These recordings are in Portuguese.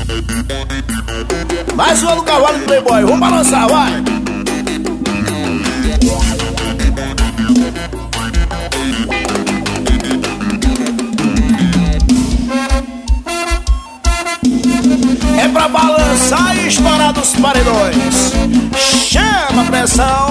Mais uma do cavalo do Playboy, vamos balançar, vai! É pra balançar e estourar dos paredões. Chama a pressão.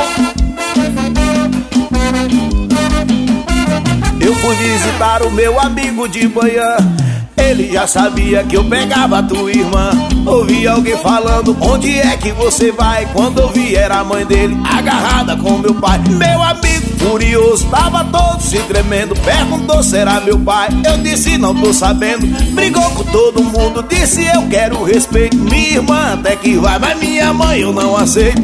Eu fui visitar o meu amigo de manhã. Ele já sabia que eu pegava a tua irmã. Ouvi alguém falando, onde é que você vai? Quando eu vi era a mãe dele, agarrada com meu pai. Meu amigo furioso, tava todo se tremendo. Perguntou, será meu pai? Eu disse, não tô sabendo. Brigou com todo mundo, disse, eu quero respeito. Minha irmã até que vai, mas minha mãe eu não aceito.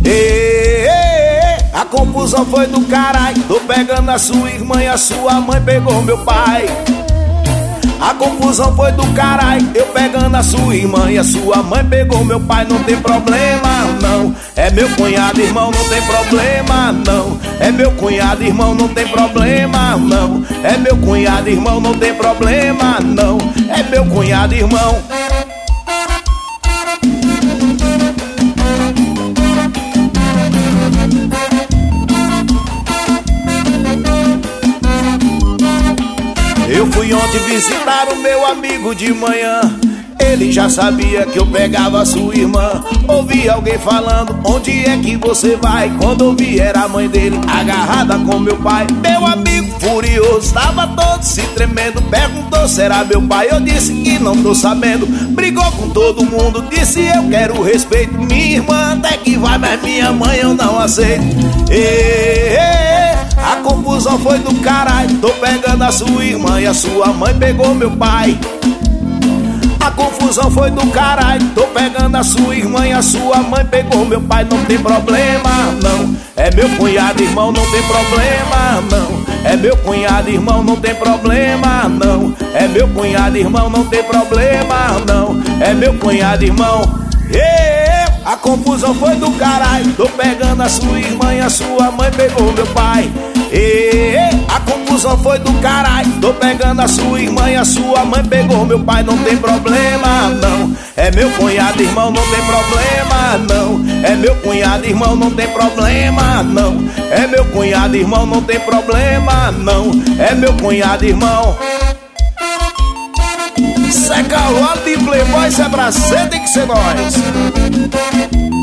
A confusão foi do caralho. Tô pegando a sua irmã e a sua mãe pegou meu pai. A confusão foi do caralho. Eu pegando a sua irmã e a sua mãe pegou meu pai. Não tem problema, não. É meu cunhado, irmão, não tem problema, não. É meu cunhado, irmão, não tem problema, não. É meu cunhado, irmão, não tem problema, não. É meu cunhado, irmão. Eu fui ontem visitar o meu amigo de manhã. Ele já sabia que eu pegava a sua irmã. Ouvi alguém falando, onde é que você vai? Quando eu vi era a mãe dele, agarrada com meu pai. Meu amigo furioso, tava todo se tremendo. Perguntou, será meu pai? Eu disse que não tô sabendo. Brigou com todo mundo, disse eu quero respeito. Minha irmã até que vai, mas minha mãe eu não aceito. A confusão foi do caralho. Tô pegando a sua irmã e a sua mãe pegou meu pai. A confusão foi do caralho. Tô pegando a sua irmã e a sua mãe pegou meu pai. Não tem problema, não. É meu cunhado, irmão, não tem problema, não. É meu cunhado, irmão, não tem problema, não. É meu cunhado, irmão, não tem problema, não. É meu cunhado, irmão. A confusão foi do caralho. Tô pegando a sua irmã e a sua mãe pegou meu pai. A confusão foi do caralho. Tô pegando a sua irmã e a sua mãe pegou meu pai. Não tem problema, não. É meu cunhado, irmão, não tem problema, não. É meu cunhado, irmão, não tem problema, não. É meu cunhado, irmão, não tem problema, não. É meu cunhado, irmão. Isso é cavalo de Playboy, isso é pra ser, tem que ser nós.